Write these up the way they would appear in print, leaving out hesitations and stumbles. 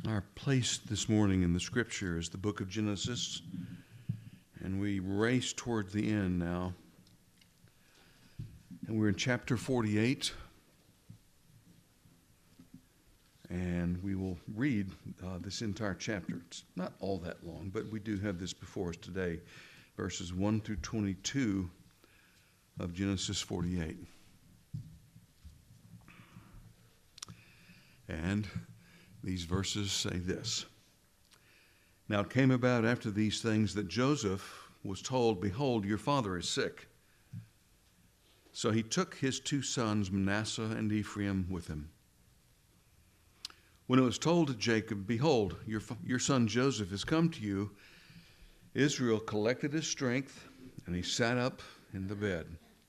Our place this morning in the Scripture is the book of Genesis, and we race toward the end now. And we're in chapter 48, and we will read this entire chapter. It's not all that long, but we do have this before us today, verses 1 through 22 of Genesis 48. And these verses say this: Now it came about after these things that Joseph was told, Behold, your father is sick. So he took his two sons, Manasseh and Ephraim, with him. When it was told to Jacob, Behold, your son Joseph has come to you, Israel collected his strength, and he sat up in the bed.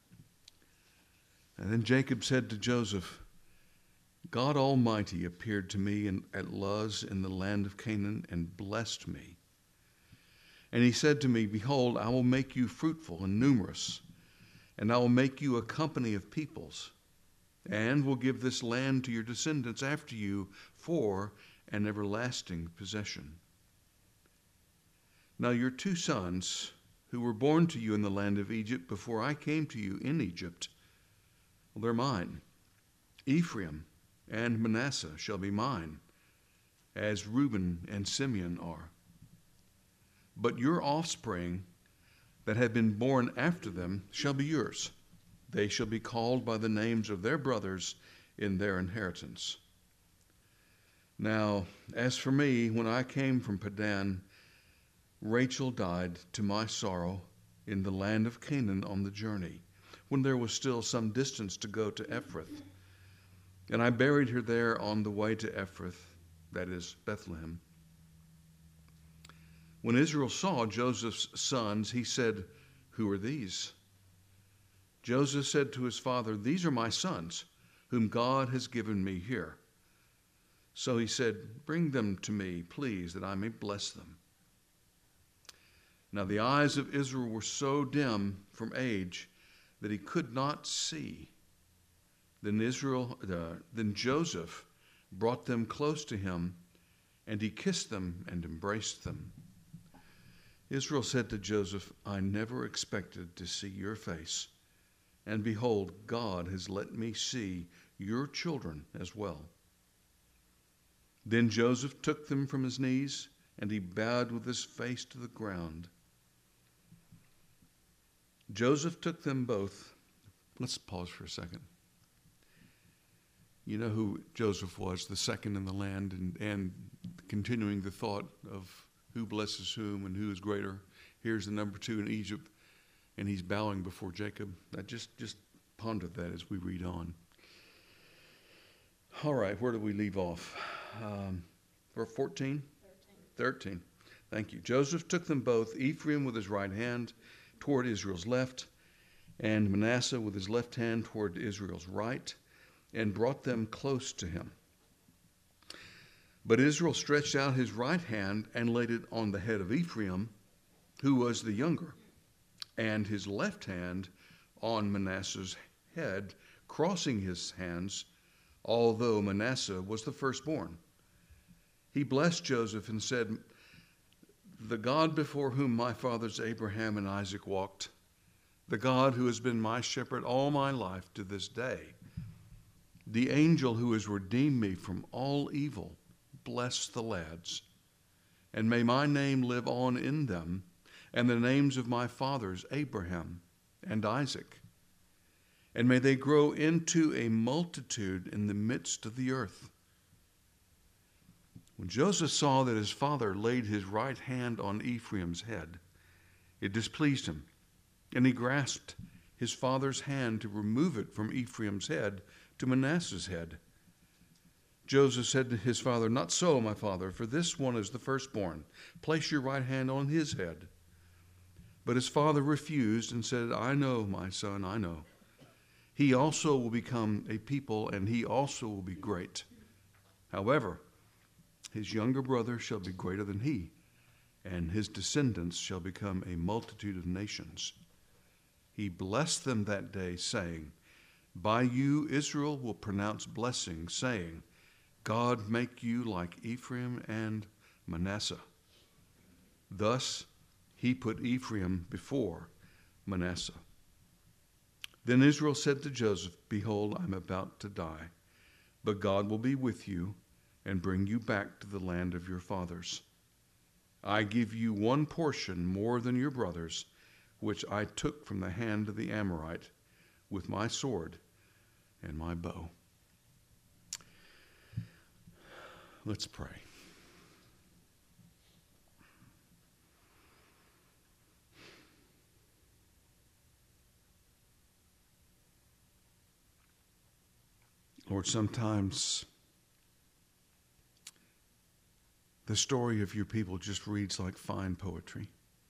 And then Jacob said to Joseph, God Almighty appeared to me at Luz in the land of Canaan and blessed me. And he said to me, Behold, I will make you fruitful and numerous, and I will make you a company of peoples, and will give this land to your descendants after you for an everlasting possession. Now your two sons, who were born to you in the land of Egypt before I came to you in Egypt, well, they're mine. Ephraim and Manasseh shall be mine, as Reuben and Simeon are. But your offspring that have been born after them shall be yours. They shall be called by the names of their brothers in their inheritance. Now, as for me, when I came from Padan, Rachel died to my sorrow in the land of Canaan on the journey, when there was still some distance to go to Ephrath. And I buried her there on the way to Ephrath, that is, Bethlehem. When Israel saw Joseph's sons, he said, Who are these? Joseph said to his father, These are my sons, whom God has given me here. So he said, Bring them to me, please, that I may bless them. Now the eyes of Israel were so dim from age that he could not see. Then Joseph brought them close to him, and he kissed them and embraced them. Israel said to Joseph, I never expected to see your face, and behold, God has let me see your children as well. Then Joseph took them from his knees, and he bowed with his face to the ground. Joseph took them both. Let's pause for a second. You know who Joseph was, the second in the land, and continuing the thought of who blesses whom and who is greater. Here's the number two in Egypt, and he's bowing before Jacob. I just ponder that as we read on. All right, where do we leave off? Verse 14? 13. Thank you. Joseph took them both, Ephraim with his right hand toward Israel's left, and Manasseh with his left hand toward Israel's right, and brought them close to him. But Israel stretched out his right hand and laid it on the head of Ephraim, who was the younger, and his left hand on Manasseh's head, crossing his hands, although Manasseh was the firstborn. He blessed Joseph and said, The God before whom my fathers Abraham and Isaac walked, the God who has been my shepherd all my life to this day, the angel who has redeemed me from all evil, bless the lads, and may my name live on in them, and the names of my fathers Abraham and Isaac, and may they grow into a multitude in the midst of the earth. When Joseph saw that his father laid his right hand on Ephraim's head, it displeased him, and he grasped his father's hand to remove it from Ephraim's head to Manasseh's head. Joseph said to his father, Not so, my father, for this one is the firstborn. Place your right hand on his head. But his father refused and said, I know, my son, I know. He also will become a people, and he also will be great. However, his younger brother shall be greater than he, and his descendants shall become a multitude of nations. He blessed them that day, saying, By you Israel will pronounce blessing, saying, God make you like Ephraim and Manasseh. Thus he put Ephraim before Manasseh. Then Israel said to Joseph, Behold, I am about to die, but God will be with you and bring you back to the land of your fathers. I give you one portion more than your brothers, which I took from the hand of the Amorite with my sword and my bow. Let's pray. Lord, sometimes the story of your people just reads like fine poetry.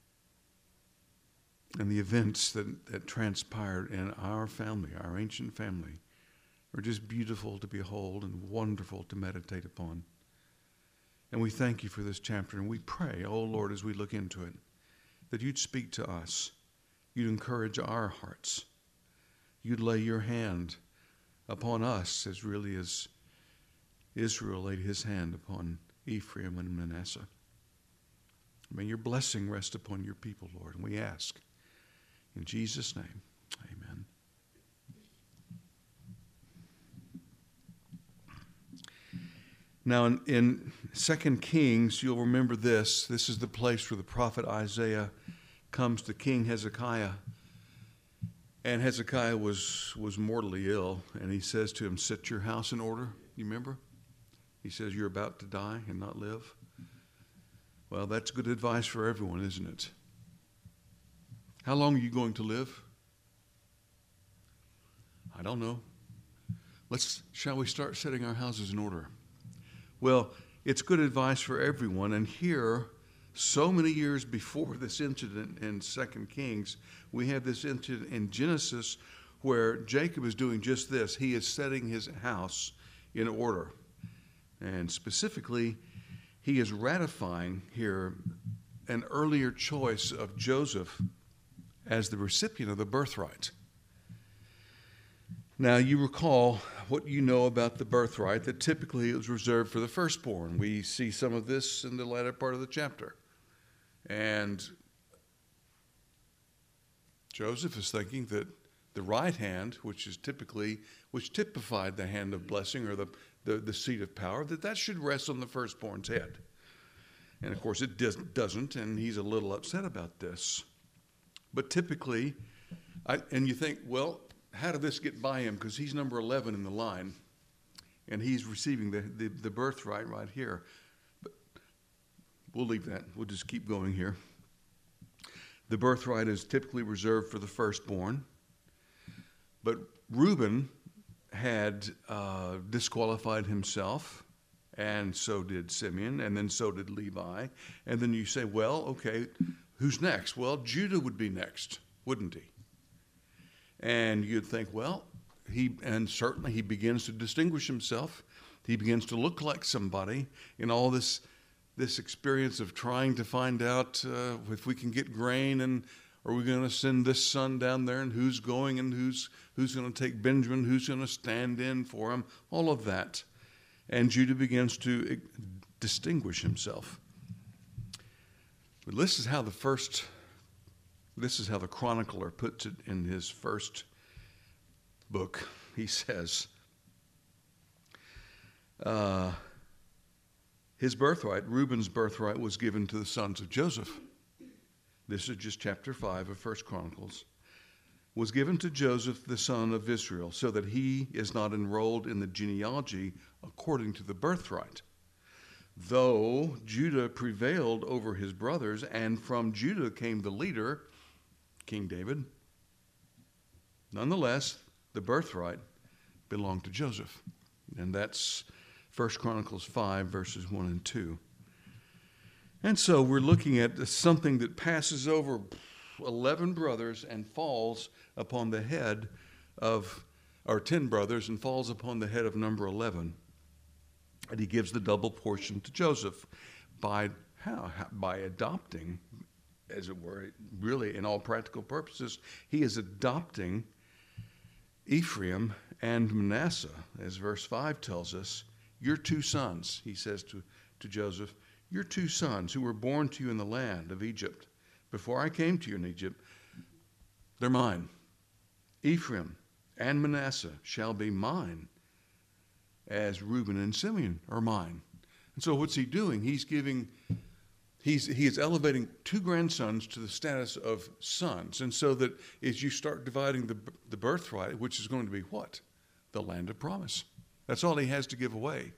And the events that transpired in our family, our ancient family, are just beautiful to behold and wonderful to meditate upon. And we thank you for this chapter, and we pray, oh Lord, as we look into it, that you'd speak to us. You'd encourage our hearts. You'd lay your hand upon us as really as Israel laid his hand upon Ephraim and Manasseh. May your blessing rest upon your people, Lord, and we ask in Jesus' name, amen. Now in 2 Kings, you'll remember this. This is the place where the prophet Isaiah comes to King Hezekiah. And Hezekiah was mortally ill, and he says to him, set your house in order. You remember? He says, you're about to die and not live. Well, that's good advice for everyone, isn't it? How long are you going to live? I don't know. Shall we start setting our houses in order? Well, it's good advice for everyone, and here, so many years before this incident in 2 Kings, we have this incident in Genesis where Jacob is doing just this. He is setting his house in order. And specifically, he is ratifying here an earlier choice of Joseph as the recipient of the birthright. Now, you recall what you know about the birthright, that typically it was reserved for the firstborn. We see some of this in the latter part of the chapter. And Joseph is thinking that the right hand, which typified the hand of blessing or the seat of power, that should rest on the firstborn's head. And of course it doesn't, and he's a little upset about this. But typically, and you think, well, how did this get by him? Because he's number 11 in the line, and he's receiving the birthright right here. But we'll leave that. We'll just keep going here. The birthright is typically reserved for the firstborn. But Reuben had disqualified himself, and so did Simeon, and then so did Levi. And then you say, well, okay, who's next? Well, Judah would be next, wouldn't he? And you'd think, well, certainly he begins to distinguish himself. He begins to look like somebody in all this experience of trying to find out if we can get grain, and are we going to send this son down there, and who's going, and who's going to take Benjamin, who's going to stand in for him, all of that. And Judah begins to distinguish himself. But this is how the chronicler puts it in his first book. He says, his birthright, Reuben's birthright, was given to the sons of Joseph. This is just chapter 5 of 1 Chronicles. Was given to Joseph, the son of Israel, so that he is not enrolled in the genealogy according to the birthright. Though Judah prevailed over his brothers, and from Judah came the leader, King David, nonetheless, the birthright belonged to Joseph. And that's 1 Chronicles 5, verses 1 and 2. And so we're looking at something that passes over 11 brothers and falls upon the head of, or 10 brothers and falls upon the head of number 11. And he gives the double portion to Joseph by how? By adopting, as it were, really in all practical purposes, he is adopting Ephraim and Manasseh, as verse 5 tells us, your two sons, he says to Joseph, your two sons who were born to you in the land of Egypt, before I came to you in Egypt, they're mine. Ephraim and Manasseh shall be mine, as Reuben and Simeon are mine. And so what's he doing? He is elevating two grandsons to the status of sons. And so that as you start dividing the birthright, which is going to be what? The land of promise. That's all he has to give away.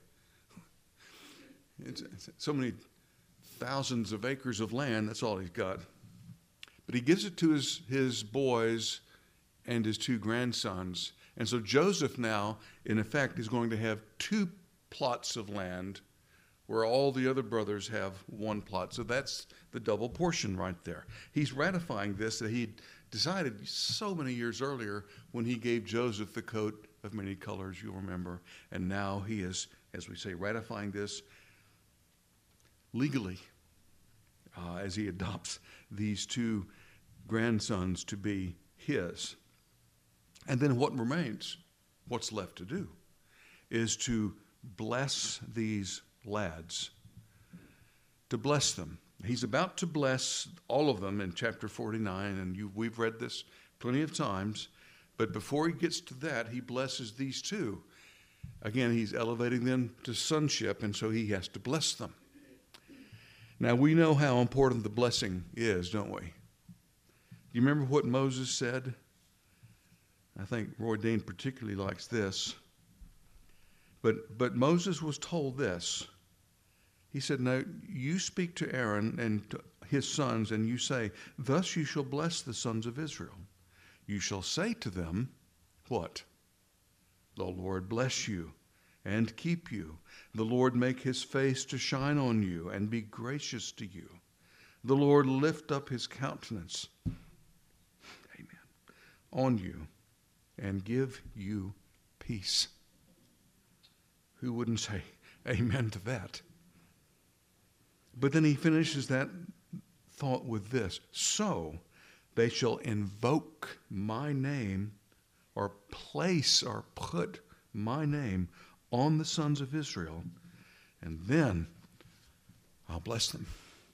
It's so many thousands of acres of land, that's all he's got. But he gives it to his boys and his two grandsons. And so Joseph now, in effect, is going to have two plots of land where all the other brothers have one plot. So that's the double portion right there. He's ratifying this that he decided so many years earlier when he gave Joseph the coat of many colors, you'll remember. And now he is, as we say, ratifying this legally as he adopts these two grandsons to be his. And then what remains, what's left to do, is to bless these lads, to bless them. He's about to bless all of them in chapter 49, and we've read this plenty of times. But before he gets to that, he blesses these two. Again, he's elevating them to sonship, and so he has to bless them. Now, we know how important the blessing is, don't we? Do you remember what Moses said? I think Roy Dean particularly likes this. But Moses was told this. He said, now you speak to Aaron and to his sons, and you say, thus you shall bless the sons of Israel. You shall say to them, what? The Lord bless you and keep you. The Lord make his face to shine on you and be gracious to you. The Lord lift up his countenance, amen, on you and give you peace. Who wouldn't say amen to that? But then he finishes that thought with this. So they shall invoke my name, or place or put my name on the sons of Israel, and then I'll bless them.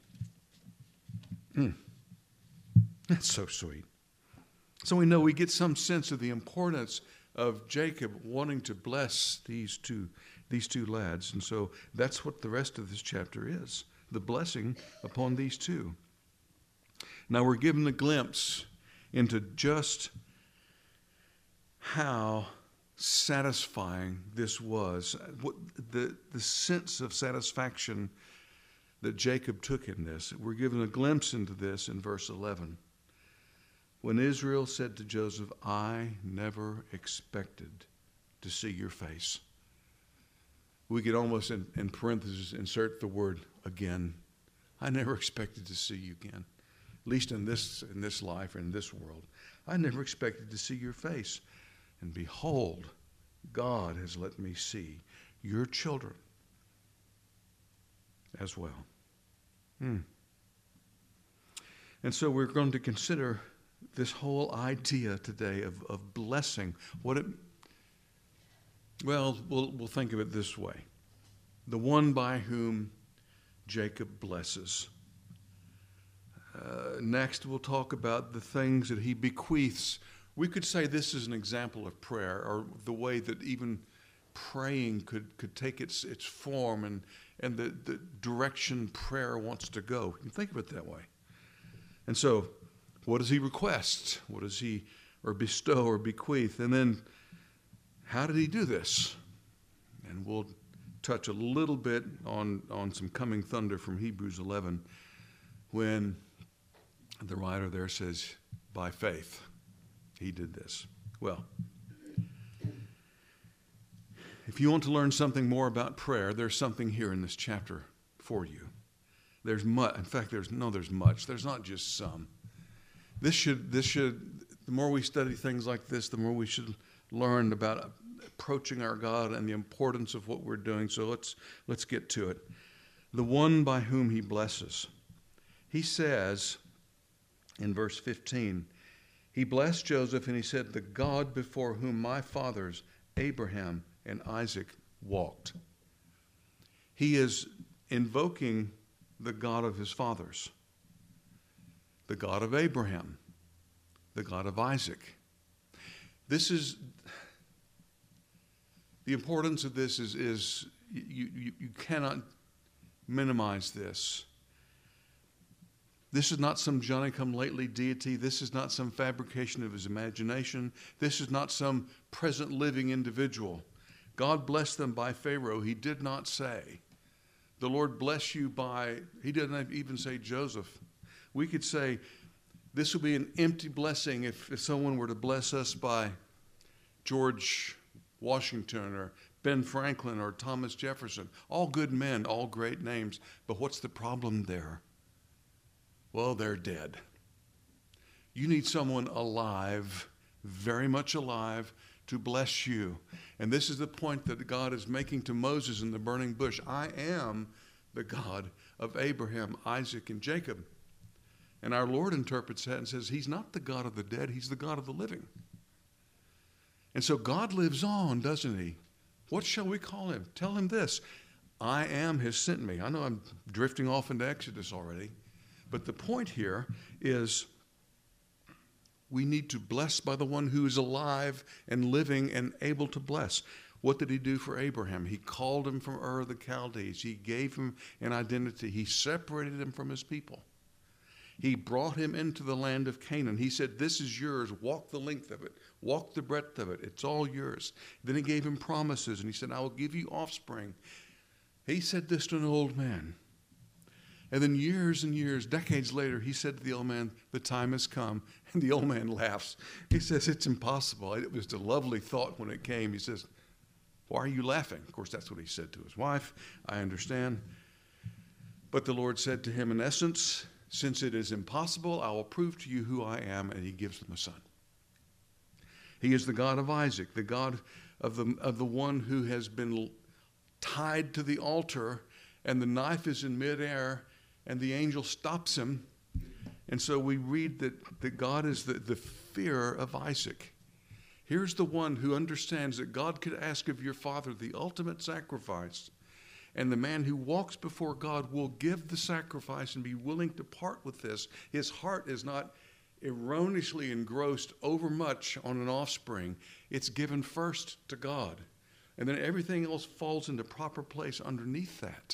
That's so sweet. So we know we get some sense of the importance of Jacob wanting to bless these two lads. And so that's what the rest of this chapter is, the blessing upon these two. Now we're given a glimpse into just how satisfying this was, what the sense of satisfaction that Jacob took in this. We're given a glimpse into this in verse 11. When Israel said to Joseph, I never expected to see your face. We could almost, in parentheses, insert the word again. I never expected to see you again, at least in this life or in this world. I never expected to see your face. And behold, God has let me see your children as well. And so we're going to consider this whole idea today of blessing. We'll think of it this way. The one by whom Jacob blesses. Next, we'll talk about the things that he bequeaths. We could say this is an example of prayer, or the way that even praying could take its form and the direction prayer wants to go. You can think of it that way. And so, what does he request? What does he bestow or bequeath? And then, how did he do this? And we'll touch a little bit on some coming thunder from Hebrews 11 when the writer there says, by faith, he did this. Well, if you want to learn something more about prayer, there's something here in this chapter for you. There's much. In fact, there's much. There's not just some. This should. The more we study things like this, the more we should learn about approaching our God and the importance of what we're doing. So let's get to it. The one by whom he blesses. He says in verse 15, he blessed Joseph and he said, the God before whom my fathers, Abraham and Isaac, walked. he is invoking the God of his fathers, the God of Abraham, the God of Isaac. This is the importance of this is you cannot minimize this. This is not some Johnny-come-lately deity. This is not some fabrication of his imagination. This is not some present living individual. God blessed them by Pharaoh. He did not say, the Lord bless you by, he didn't even say Joseph. We could say, this would be an empty blessing if someone were to bless us by George Washington or Ben Franklin or Thomas Jefferson. All good men, all great names. But what's the problem there? Well, they're dead. You need someone alive, very much alive, to bless you. And this is the point that God is making to Moses in the burning bush. I am the God of Abraham, Isaac, and Jacob. And our Lord interprets that and says, he's not the God of the dead, he's the God of the living. And so God lives on, doesn't he? What shall we call him? Tell him this, I am has sent me. I know I'm drifting off into Exodus already. But the point here is we need to bless by the one who is alive and living and able to bless. What did he do for Abraham? He called him from Ur of the Chaldees. He gave him an identity. He separated him from his people. He brought him into the land of Canaan. He said, this is yours. Walk the length of it. Walk the breadth of it. It's all yours. Then he gave him promises, and he said, I will give you offspring. He said this to an old man. And then years and years, decades later, he said to the old man, the time has come. And the old man laughs. He says, it's impossible. It was a lovely thought when it came. He says, why are you laughing? Of course, that's what he said to his wife. I understand. But the Lord said to him, in essence, since it is impossible, I will prove to you who I am. And he gives them a son. He is the God of Isaac, the God of the one who has been tied to the altar, and the knife is in midair, and the angel stops him. And so we read that God is the fear of Isaac. Here's the one who understands that God could ask of your father the ultimate sacrifice. And the man who walks before God will give the sacrifice and be willing to part with this. His heart is not erroneously engrossed overmuch on an offspring. It's given first to God. And then everything else falls into proper place underneath that.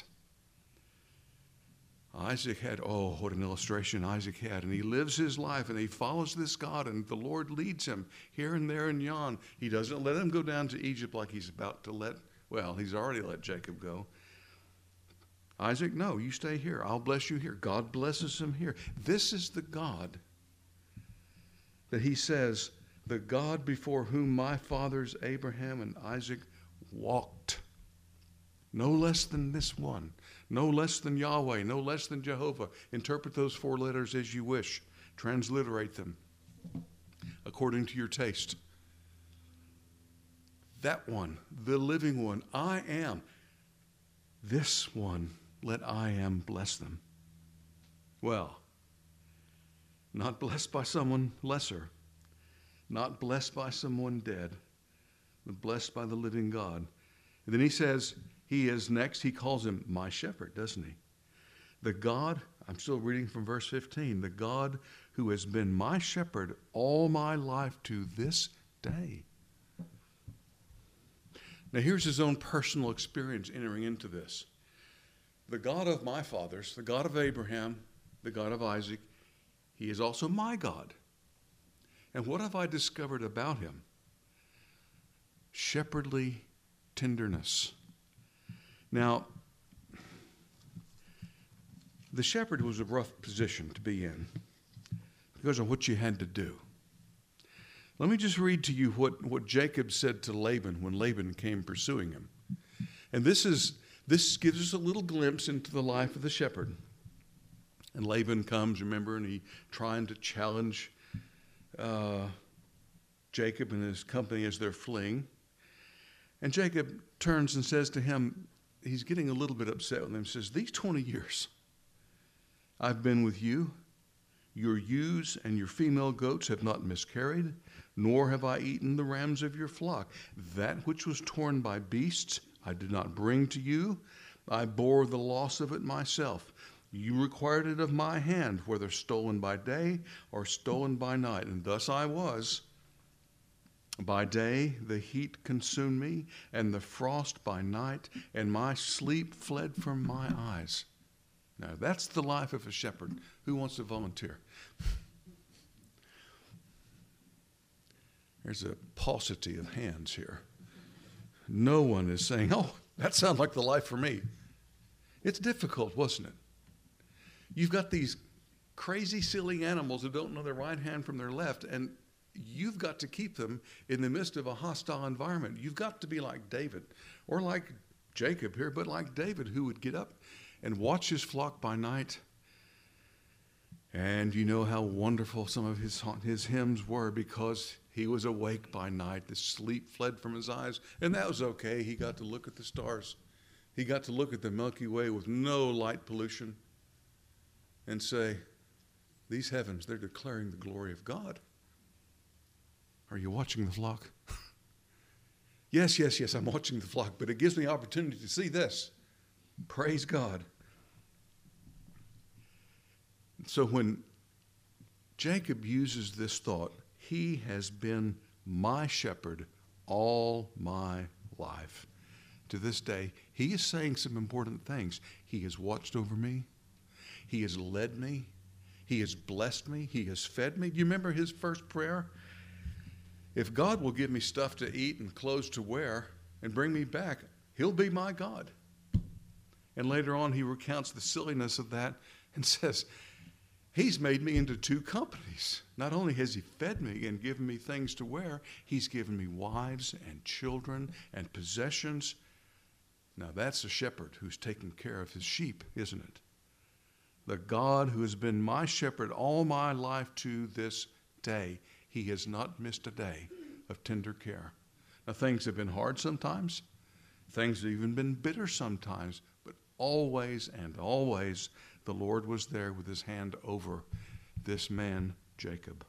Isaac had, oh, what an illustration Isaac had. And he lives his life and he follows this God, and the Lord leads him here and there and yon. He doesn't let him go down to Egypt like he's about to he's already let Jacob go. Isaac, no, you stay here. I'll bless you here. God blesses him here. This is the God that he says, the God before whom my fathers Abraham and Isaac walked. No less than this one. No less than Yahweh. No less than Jehovah. Interpret those 4 letters as you wish. Transliterate them according to your taste. That one, the living one, I am. This one, let I am bless them. Well, not blessed by someone lesser. Not blessed by someone dead. But blessed by the living God. And then he says, he is next, he calls him my shepherd, doesn't he? The God, I'm still reading from verse 15, the God who has been my shepherd all my life to this day. Now here's his own personal experience entering into this. The God of my fathers, the God of Abraham, the God of Isaac, he is also my God. And what have I discovered about him? Shepherdly tenderness. Now, the shepherd was a rough position to be in because of what you had to do. Let me just read to you what Jacob said to Laban when Laban came pursuing him. And this gives us a little glimpse into the life of the shepherd. And Laban comes, remember, and he's trying to challenge Jacob and his company as they're fleeing. And Jacob turns and says to him, he's getting a little bit upset with him, says, these 20 years I've been with you. Your ewes and your female goats have not miscarried, nor have I eaten the rams of your flock. That which was torn by beasts I did not bring to you, I bore the loss of it myself. You required it of my hand, whether stolen by day or stolen by night. And thus I was. By day the heat consumed me, and the frost by night, and my sleep fled from my eyes. Now that's the life of a shepherd. Who wants to volunteer? There's a paucity of hands here. No one is saying, oh, that sounds like the life for me. It's difficult, wasn't it? You've got these crazy, silly animals who don't know their right hand from their left, and you've got to keep them in the midst of a hostile environment. You've got to be like David, or like Jacob here, but like David, who would get up and watch his flock by night. And you know how wonderful some of his hymns were, because he was awake by night. The sleep fled from his eyes, and that was okay. He got to look at the stars. He got to look at the Milky Way with no light pollution and say, these heavens, they're declaring the glory of God. Are you watching the flock? Yes, I'm watching the flock, but it gives me opportunity to see this. Praise God. So when Jacob uses this thought, he has been my shepherd all my life. To this day, he is saying some important things. He has watched over me. He has led me. He has blessed me. He has fed me. Do you remember his first prayer? If God will give me stuff to eat and clothes to wear and bring me back, he'll be my God. And later on, he recounts the silliness of that and says, he's made me into two companies. Not only has he fed me and given me things to wear, he's given me wives and children and possessions. Now that's a shepherd who's taking care of his sheep, isn't it? The God who has been my shepherd all my life to this day. He has not missed a day of tender care. Now things have been hard sometimes. Things have even been bitter sometimes. But always and always the Lord was there with his hand over this man, Jacob.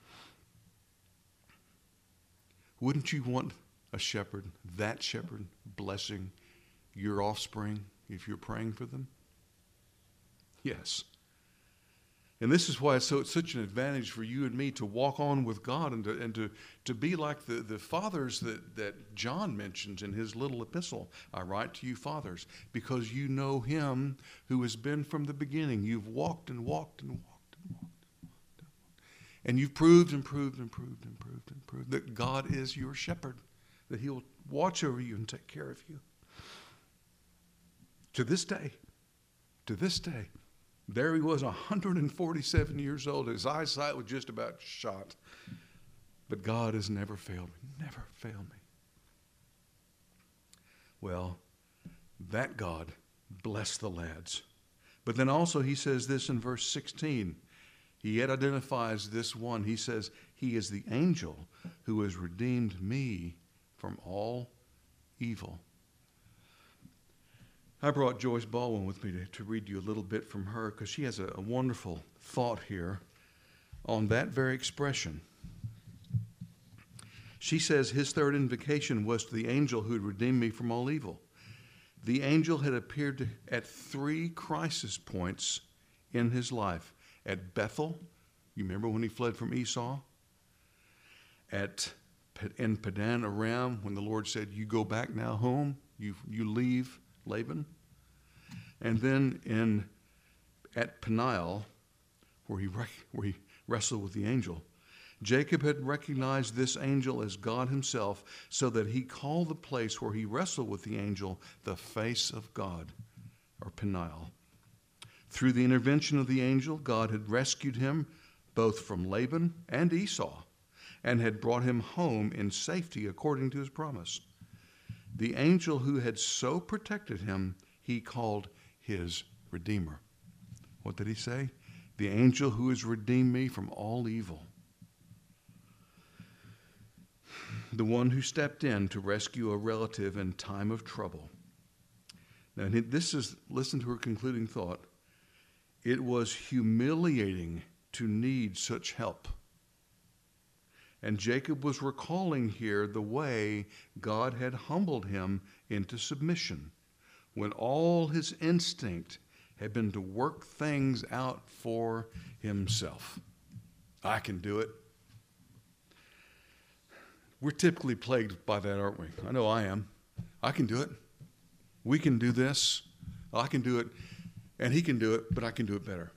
Wouldn't you want a shepherd, that shepherd, blessing your offspring if you're praying for them? Yes. And this is why it's such an advantage for you and me to walk on with God and to be like the fathers that John mentions in his little epistle. I write to you, fathers, because you know him who has been from the beginning. You've walked and walked and walked and walked. And you've proved and proved and proved and proved and proved that God is your shepherd, that he will watch over you and take care of you. To this day, there he was, 147 years old. His eyesight was just about shot. But God has never failed me, never failed me. Well, that God blessed the lads. But then also he says this in verse 16. He yet identifies this one. He says, he is the angel who has redeemed me from all evil. I brought Joyce Baldwin with me to read you a little bit from her, because she has a wonderful thought here on that very expression. She says his third invocation was to the angel who had redeemed me from all evil. The angel had appeared at three crisis points in his life. At Bethel, you remember when he fled from Esau? In Padan Aram, when the Lord said, you go back now home, you leave Laban. And then at Peniel, where he wrestled with the angel, Jacob had recognized this angel as God himself, so that he called the place where he wrestled with the angel the face of God, or Peniel. Through the intervention of the angel, God had rescued him both from Laban and Esau, and had brought him home in safety according to his promise. The angel who had so protected him, he called his Redeemer. What did he say? The angel who has redeemed me from all evil. The one who stepped in to rescue a relative in time of trouble. Now, listen to her concluding thought. It was humiliating to need such help. And Jacob was recalling here the way God had humbled him into submission, when all his instinct had been to work things out for himself. I can do it. We're typically plagued by that, aren't we? I know I am. I can do it. We can do this. I can do it. And he can do it, but I can do it better.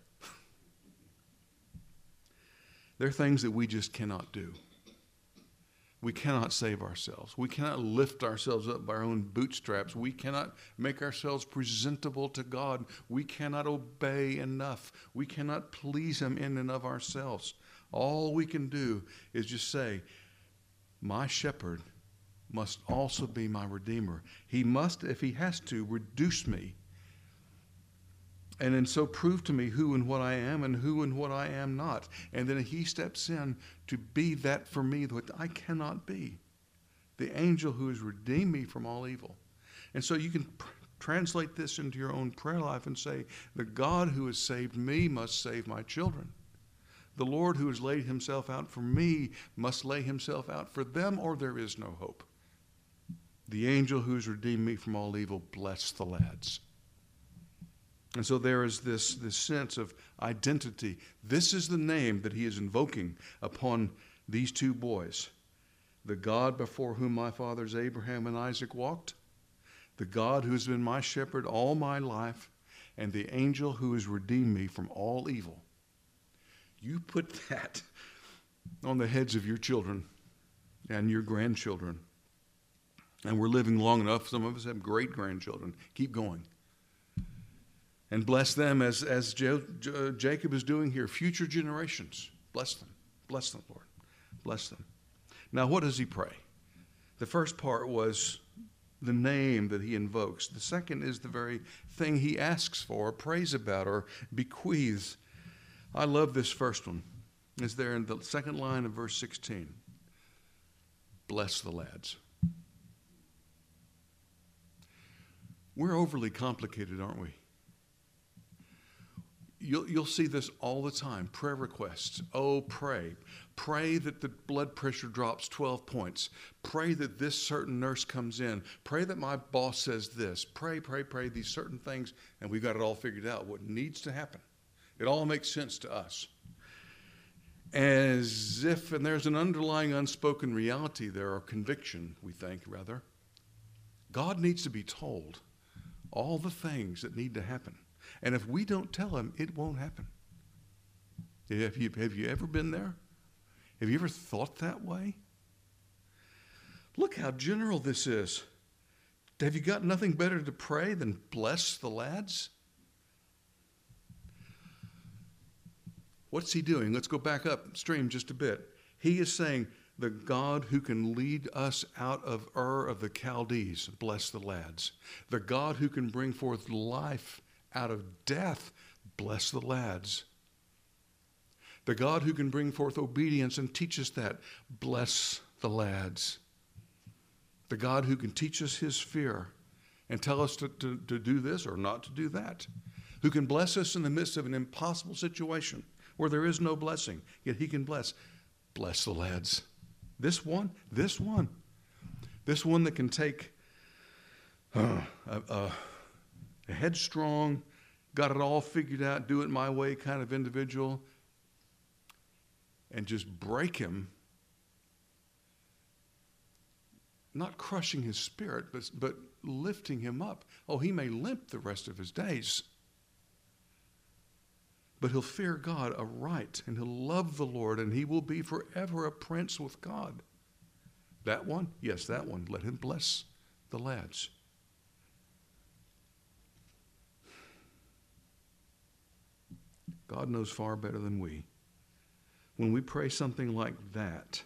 There are things that we just cannot do. We cannot save ourselves. We cannot lift ourselves up by our own bootstraps. We cannot make ourselves presentable to God. We cannot obey enough. We cannot please him in and of ourselves. All we can do is just say, my shepherd must also be my redeemer. He must, if he has to, reduce me. And then so prove to me who and what I am and who and what I am not. And then he steps in to be that for me that I cannot be. The angel who has redeemed me from all evil. And so you can translate this into your own prayer life and say, the God who has saved me must save my children. The Lord who has laid himself out for me must lay himself out for them, or there is no hope. The angel who has redeemed me from all evil, bless the lads. And so there is this sense of identity. This is the name that he is invoking upon these two boys. The God before whom my fathers Abraham and Isaac walked, the God who has been my shepherd all my life, and the angel who has redeemed me from all evil. You put that on the heads of your children and your grandchildren. And we're living long enough. Some of us have great-grandchildren. Keep going. And bless them as Jacob is doing here. Future generations. Bless them. Bless them, Lord. Bless them. Now, what does he pray? The first part was the name that he invokes. The second is the very thing he asks for, prays about, or bequeaths. I love this first one. It's there in the second line of verse 16. Bless the lads. We're overly complicated, aren't we? You'll see this all the time. Prayer requests. Oh, pray. Pray that the blood pressure drops 12 points. Pray that this certain nurse comes in. Pray that my boss says this. Pray, these certain things. And we've got it all figured out, what needs to happen. It all makes sense to us. As if, and there's an underlying unspoken reality there, or conviction, we think, rather. God needs to be told all the things that need to happen. And if we don't tell him, it won't happen. Have you ever been there? Have you ever thought that way? Look how general this is. Have you got nothing better to pray than bless the lads? What's he doing? Let's go back upstream just a bit. He is saying, the God who can lead us out of Ur of the Chaldees, bless the lads. The God who can bring forth life out of death, bless the lads. The God who can bring forth obedience and teach us that, bless the lads. The God who can teach us his fear and tell us to do this or not to do that. Who can bless us in the midst of an impossible situation where there is no blessing, yet he can bless. Bless the lads. This one that can take a headstrong, got it all figured out, do it my way kind of individual, and just break him, not crushing his spirit, but lifting him up. Oh, he may limp the rest of his days, but he'll fear God aright, and he'll love the Lord, and he will be forever a prince with God. That one? Yes, that one. Let him bless the lads. God knows far better than we. When we pray something like that,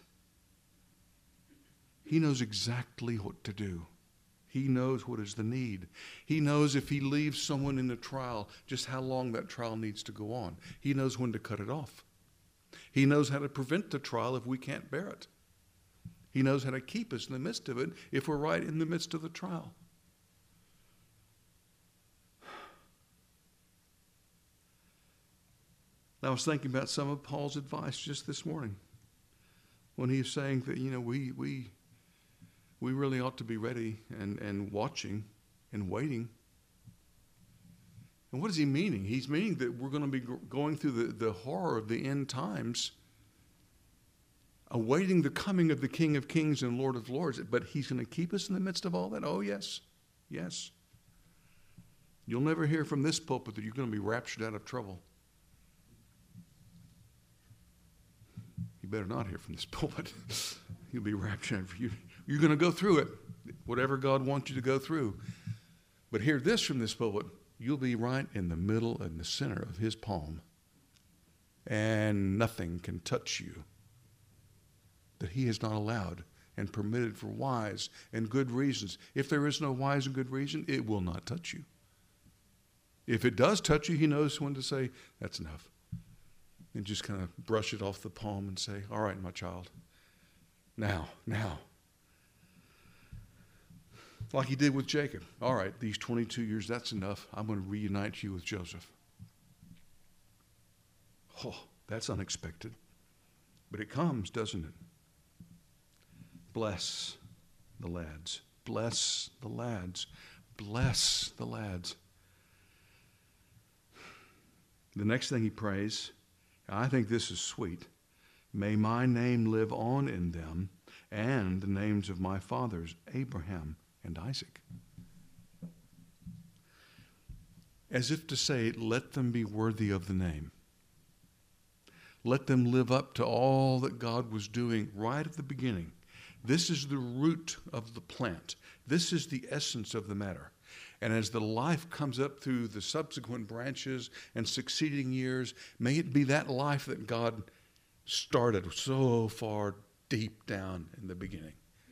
he knows exactly what to do. He knows what is the need. He knows if he leaves someone in the trial, just how long that trial needs to go on. He knows when to cut it off. He knows how to prevent the trial if we can't bear it. He knows how to keep us in the midst of it if we're right in the midst of the trial. I was thinking about some of Paul's advice just this morning when he's saying that, we really ought to be ready and watching and waiting And what is he meaning? He's meaning that we're going to be going through the horror of the end times, awaiting the coming of the King of Kings and Lord of Lords. But he's going to keep us in the midst of all that? Oh, yes. Yes. You'll never hear from this pulpit that you're going to be raptured out of trouble. You better not hear from this pulpit. You'll be raptured. You're going to go through it, whatever God wants you to go through. But hear this from this pulpit. You'll be right in the middle and the center of his palm. And nothing can touch you that he has not allowed and permitted for wise and good reasons. If there is no wise and good reason, it will not touch you. If it does touch you, he knows when to say, that's enough. And just kind of brush it off the palm and say, all right, my child, now. Like he did with Jacob. All right, these 22 years, that's enough. I'm going to reunite you with Joseph. Oh, that's unexpected. But it comes, doesn't it? Bless the lads. Bless the lads. Bless the lads. The next thing he prays, I think this is sweet. May my name live on in them and the names of my fathers, Abraham and Isaac. As if to say, let them be worthy of the name. Let them live up to all that God was doing right at the beginning. This is the root of the plant. This is the essence of the matter. And as the life comes up through the subsequent branches and succeeding years, may it be that life that God started so far deep down in the beginning.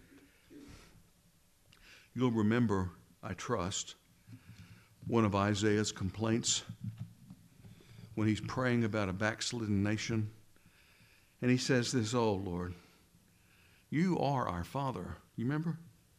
You'll remember, I trust, one of Isaiah's complaints when he's praying about a backslidden nation. And he says this, oh Lord, you are our Father. You remember?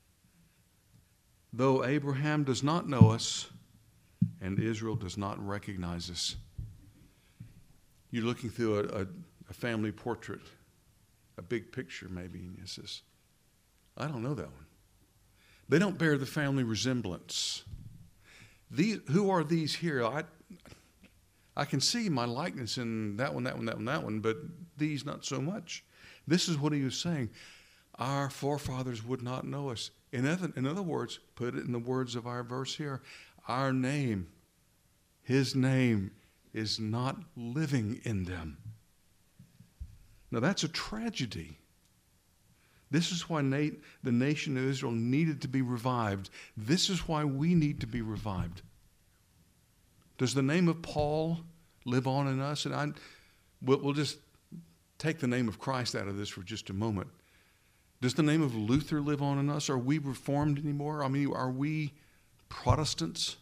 Though Abraham does not know us and Israel does not recognize us. You're looking through a family portrait, a big picture maybe, and it says, I don't know that one. They don't bear the family resemblance. Who are these here? I can see my likeness in that one, but these not so much. This is what he was saying. Our forefathers would not know us. In other words, put it in the words of our verse here, our name, his name is not living in them. Now that's a tragedy. This is why the nation of Israel needed to be revived. This is why we need to be revived. Does the name of Paul live on in us? And we'll just take the name of Christ out of this for just a moment. Does the name of Luther live on in us? Are we Reformed anymore? I mean, are we Protestants?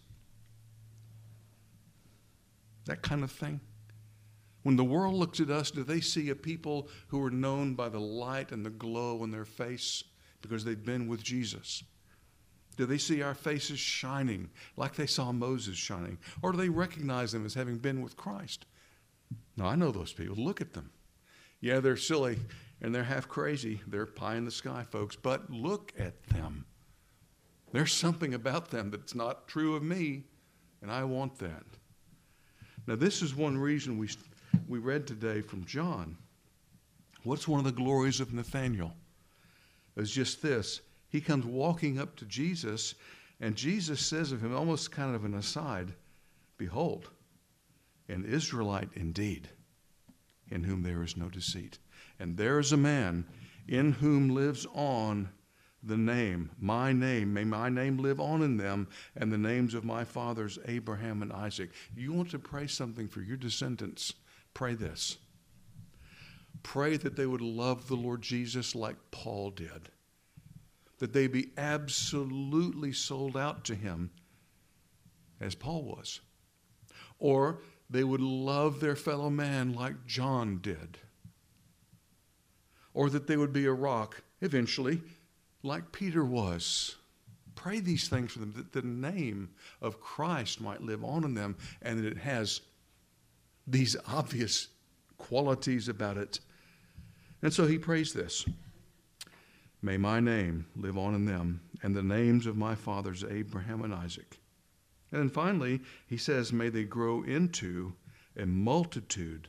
That kind of thing. When the world looks at us, do they see a people who are known by the light and the glow in their face because they've been with Jesus? Do they see our faces shining like they saw Moses shining? Or do they recognize them as having been with Christ? No, I know those people. Look at them. Yeah, they're silly and they're half crazy. They're pie in the sky, folks. But look at them. There's something about them that's not true of me, and I want that. Now, this is one reason we read today from John. What's one of the glories of Nathanael? It's just this. He comes walking up to Jesus, and Jesus says of him, almost kind of an aside, behold, an Israelite indeed, in whom there is no deceit. And there is a man in whom lives on the name, my name. May my name live on in them, and the names of my fathers, Abraham and Isaac. You want to pray something for your descendants? Pray this. Pray that they would love the Lord Jesus like Paul did. That they be absolutely sold out to him as Paul was. Or they would love their fellow man like John did. Or that they would be a rock, eventually, like Peter was. Pray these things for them, that the name of Christ might live on in them, and that it has these obvious qualities about it. And so he prays this. May my name live on in them, and the names of my fathers, Abraham and Isaac. And then finally, he says, may they grow into a multitude.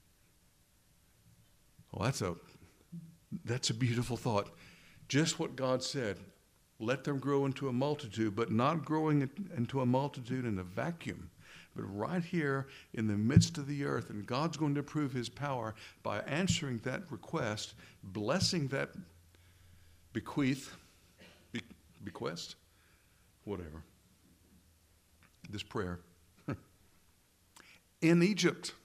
Well, that's a beautiful thought. Just what God said. Let them grow into a multitude, but not growing into a multitude in a vacuum, but right here in the midst of the earth. And God's going to prove his power by answering that request, blessing that bequest, whatever, this prayer, in Egypt.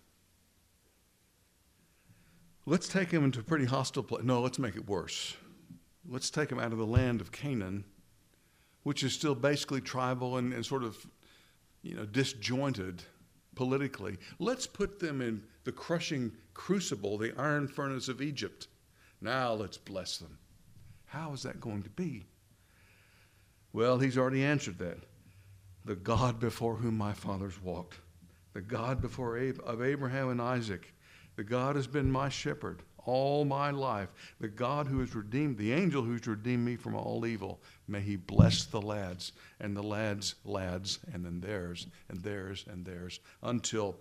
Let's take him into a pretty hostile place. No, let's make it worse. Let's take them out of the land of Canaan, which is still basically tribal and sort of, disjointed politically. Let's put them in the crushing crucible, the iron furnace of Egypt. Now let's bless them. How is that going to be? Well, he's already answered that. The God before whom my fathers walked, the God of Abraham and Isaac, the God has been my shepherd all my life. The God who has redeemed, the angel who's redeemed me from all evil. May he bless the lads, and the lads' lads, and then theirs, and theirs, and theirs, until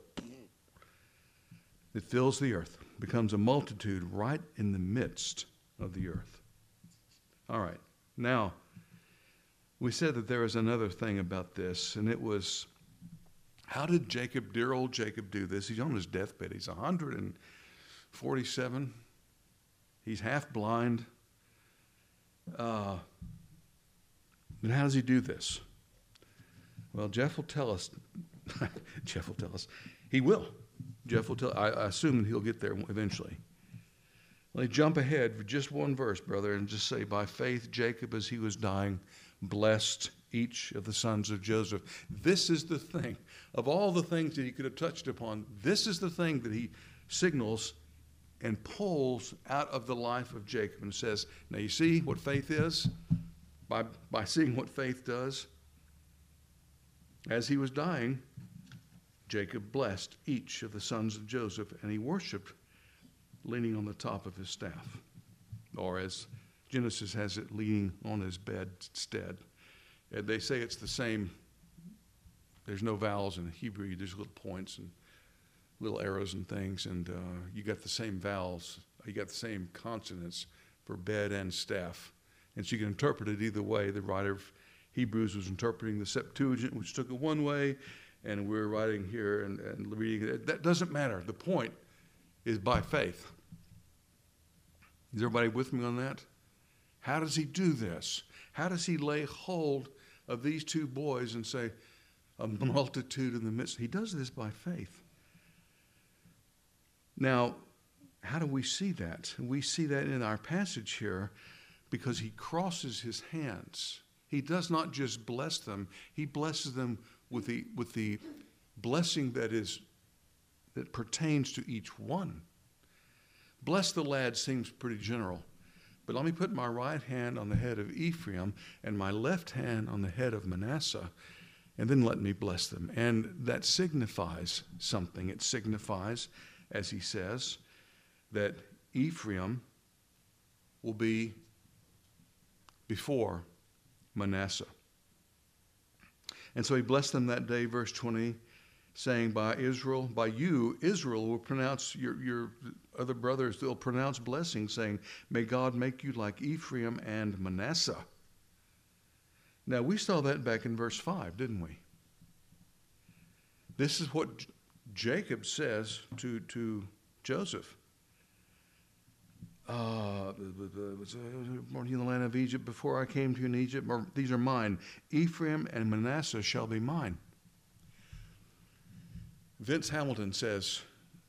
it fills the earth, becomes a multitude right in the midst of the earth. All right. Now, we said that there was another thing about this, and it was, how did dear old Jacob do this? He's on his deathbed. He's 147. He's half blind. And how does he do this? Well, Jeff will tell us. Jeff will tell us. He will. Jeff will tell. I assume that he'll get there eventually. Let me jump ahead for just one verse, brother, and just say, by faith, Jacob, as he was dying, blessed each of the sons of Joseph. This is the thing. Of all the things that he could have touched upon, this is the thing that he signals and pulls out of the life of Jacob and says, now you see what faith is? By seeing what faith does. As he was dying, Jacob blessed each of the sons of Joseph, and he worshiped leaning on the top of his staff, or as Genesis has it, leaning on his bedstead. And they say it's the same. There's no vowels in Hebrew. There's little points and little arrows and things, and you got the same vowels. You got the same consonants for bed and staff. And so you can interpret it either way. The writer of Hebrews was interpreting the Septuagint, which took it one way, and we're writing here and reading it. That doesn't matter. The point is by faith. Is everybody with me on that? How does he do this? How does he lay hold of these two boys and say, a multitude in the midst? He does this by faith. Now, how do we see that? We see that in our passage here because he crosses his hands. He does not just bless them. He blesses them with the blessing that pertains to each one. Bless the lad seems pretty general. But let me put my right hand on the head of Ephraim and my left hand on the head of Manasseh, and then let me bless them. And that signifies something. It signifies, as he says, that Ephraim will be before Manasseh. And so he blessed them that day, verse 20, saying, by you, Israel will pronounce, your other brothers, they'll pronounce blessings, saying, may God make you like Ephraim and Manasseh. Now, we saw that back in verse 5, didn't we? This is what Jacob says to Joseph. Born in the land of Egypt before I came to you in Egypt. These are mine. Ephraim and Manasseh shall be mine. Vince Hamilton says,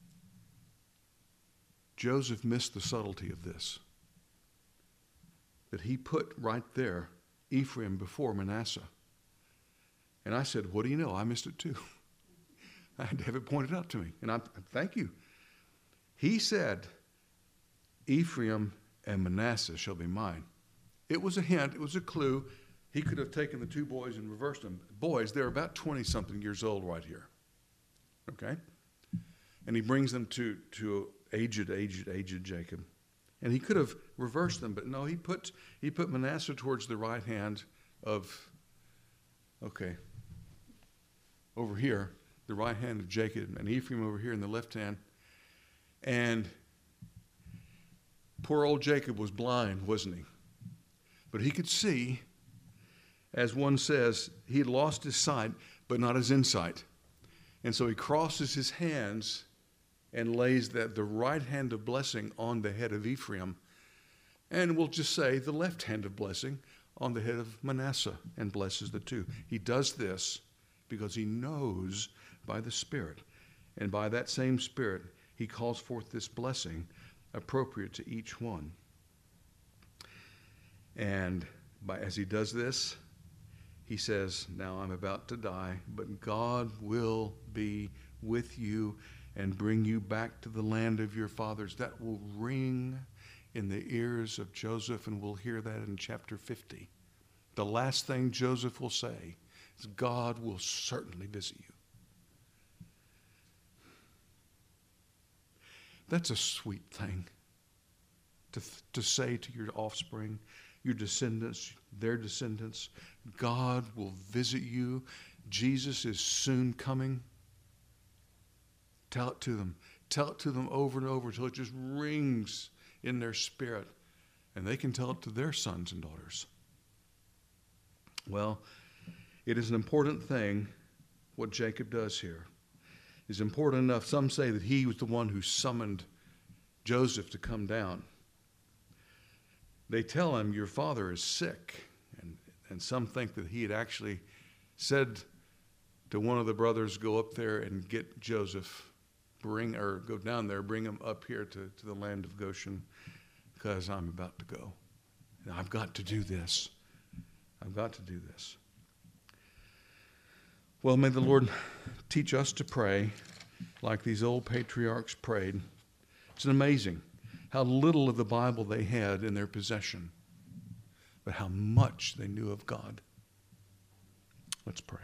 Joseph missed the subtlety of this. That he put right there Ephraim before Manasseh. And I said, what do you know? I missed it too. I had to have it pointed out to me. And I thank you. He said, Ephraim and Manasseh shall be mine. It was a hint. It was a clue. He could have taken the two boys and reversed them. Boys, they're about 20-something years old right here. Okay? And he brings them to aged Jacob. And he could have reversed them, but no, he put Manasseh towards the right hand of, okay, over here, the right hand of Jacob, and Ephraim over here in the left hand. And poor old Jacob was blind, wasn't he? But he could see, as one says, he had lost his sight, but not his insight. And so he crosses his hands and lays the right hand of blessing on the head of Ephraim, and we'll just say the left hand of blessing on the head of Manasseh, and blesses the two. He does this because he knows by the Spirit, and by that same Spirit he calls forth this blessing appropriate to each one. And as he does this, he says, now I'm about to die, but God will be with you and bring you back to the land of your fathers. That will ring in the ears of Joseph, and we'll hear that in chapter 50. The last thing Joseph will say is, God will certainly visit you. That's a sweet thing to say to your offspring, your descendants, their descendants. God will visit you. Jesus is soon coming. Tell it to them. Tell it to them over and over until it just rings in their spirit. And they can tell it to their sons and daughters. Well, it is an important thing what Jacob does here. It's important enough. Some say that he was the one who summoned Joseph to come down. They tell him, your father is sick. And some think that he had actually said to one of the brothers, go up there and get Joseph, go down there, bring him up here to the land of Goshen, because I'm about to go. And I've got to do this. I've got to do this. Well, may the Lord teach us to pray like these old patriarchs prayed. It's amazing how little of the Bible they had in their possession, but how much they knew of God. Let's pray.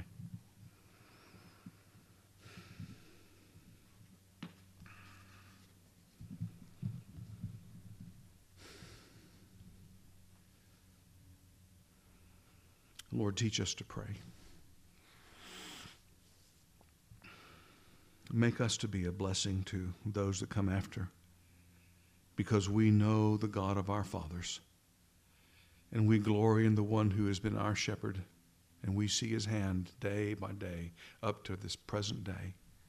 Lord, teach us to pray. Make us to be a blessing to those that come after, because we know the God of our fathers, and we glory in the one who has been our shepherd, and we see his hand day by day up to this present day.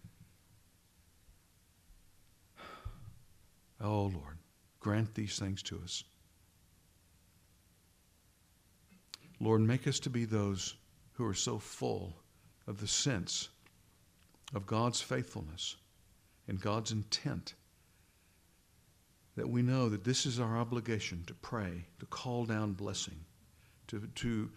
Oh, Lord, grant these things to us. Lord, make us to be those who are so full of the sense of God's faithfulness and God's intent that we know that this is our obligation to pray, to call down blessing, to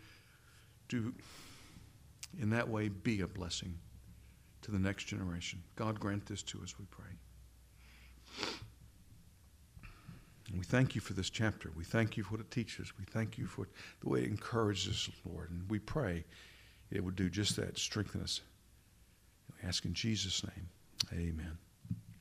in that way be a blessing to the next generation. God, grant this to us, we pray. And we thank you for this chapter. We thank you for what it teaches. We thank you for the way it encourages us, Lord. And we pray it would do just that, strengthen us. We ask in Jesus' name, amen.